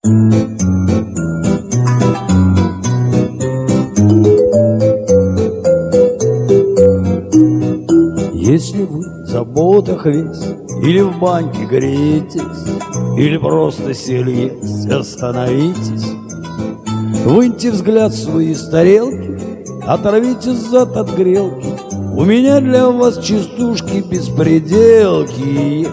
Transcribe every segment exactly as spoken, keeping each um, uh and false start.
Если вы в заботах весь, или в баньке греетесь, или просто сели есть, остановитесь. Выньте взгляд свой из тарелки, оторвите зад от грелки. У меня для вас частушки беспределки.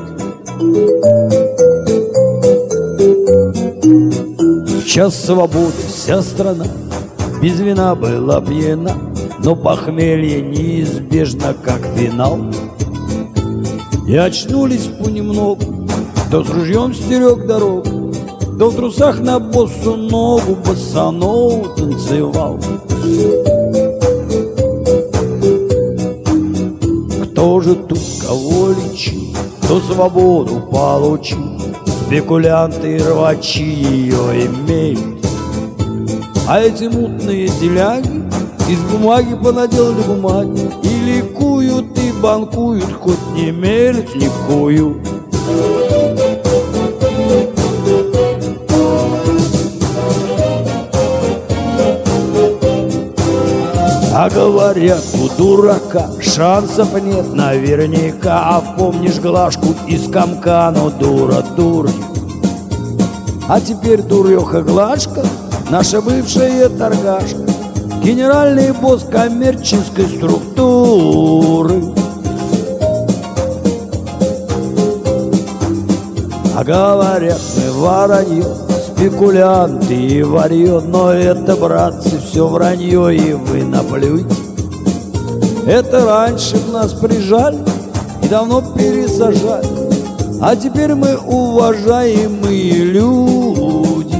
В час свободы вся страна без вина была пьяна, но похмелье неизбежно, как финал. И очнулись понемногу, кто с ружьем стерег дорогу, кто в трусах на боссу ногу босанову танцевал. Кто же тут кого лечил, кто свободу получил? Спекулянты и рвачи ее имеют. А эти мутные деляги из бумаги понаделали бумаги и ликуют, и банкуют, хоть не мерить никую. А говорят, у дурака шансов нет наверняка. А помнишь Глашку из комка, но дура дурью. А теперь дуреха Глашка, наша бывшая торгашка, генеральный босс коммерческой структуры. А говорят, мы воронье, спекулянты и варье. Но это, братцы, все вранье, и вы наплюйте. Это раньше в нас прижали и давно пересажали, а теперь мы уважаемые люди.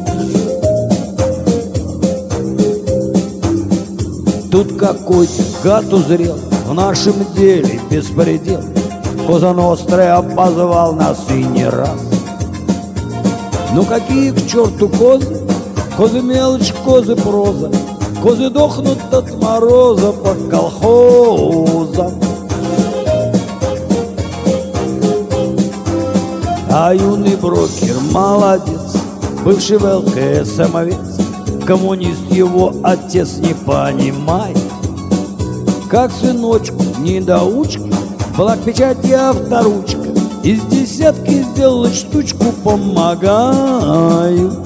Тут какой-то гад узрел в нашем деле беспредел. Коза Ностра обозвал нас и не раз. Ну какие к черту козы? Козы мелочь, козы проза. Козы дохнут от мороза по колхозам. А юный брокер молодец, бывший в эл ка эс самовец, коммунист его отец не понимает. Как сыночку недоучка была к печати авторучка, из десятки сделать штучку помогаю.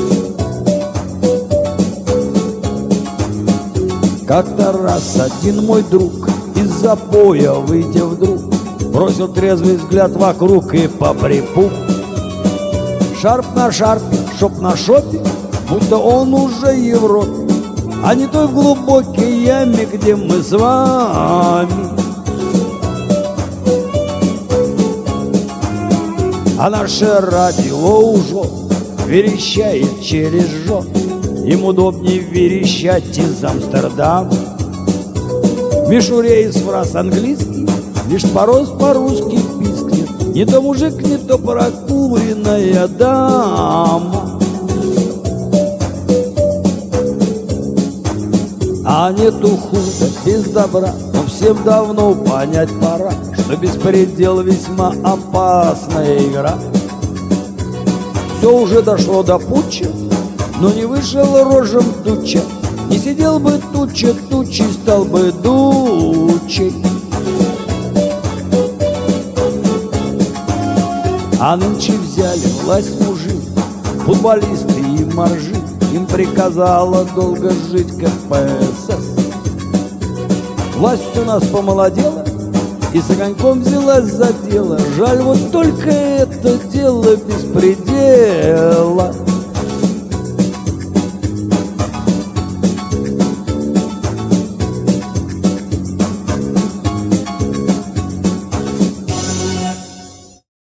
Как-то раз один мой друг из запоя, выйдя вдруг, бросил трезвый взгляд вокруг и поприпух. Шарп на шарпе, шоп на шопе, будто он уже в Европе, а не той в глубокой яме, где мы с вами. А наше радио уже верещает через жопу. Им удобнее верещать из Амстердама. В мишуре из фраз английских лишь порос по-русски пискнет. Не то мужик, не то прокуренная дама. А нету худа без добра, но всем давно понять пора, что беспредел весьма опасная игра. Все уже дошло до путча, но не вышел рожем туча. Не сидел бы туча, тучей стал бы дучей. А нынче взяли власть мужи, футболисты и моржи. Им приказала долго жить ка пэ эс эс. Власть у нас помолодела и с огоньком взялась за дело. Жаль, вот только это дело беспредел.